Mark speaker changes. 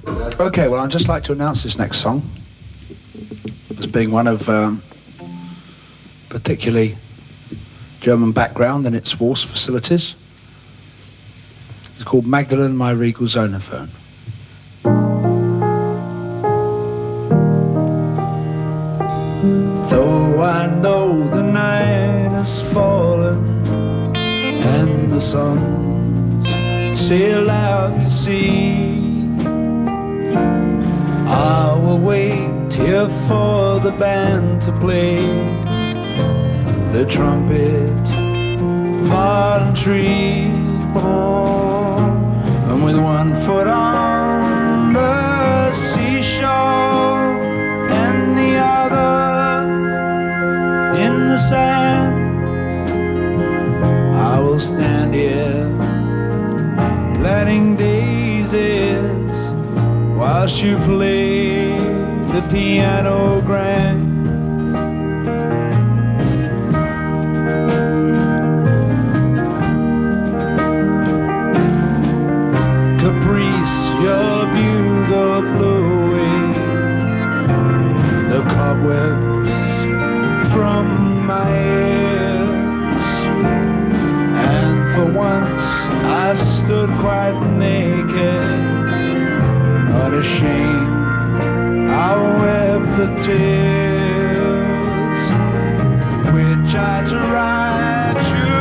Speaker 1: Okay, well, I'd just like to announce this next song as being one of particularly German background and its War's facilities. It's called Magdalene, My Regal Zonophone. Though I know the night has fallen and the sun's sail out to sea, I will wait here for the band to play the trumpet, voluntary, and with one foot on the seashore and the other in the sand, I will stand here planting daisies whilst you play the piano grand. Caprice, your bugle blew away the cobwebs from my ears, and for once I stood quite naked, unashamed. I wept the tears which I tried to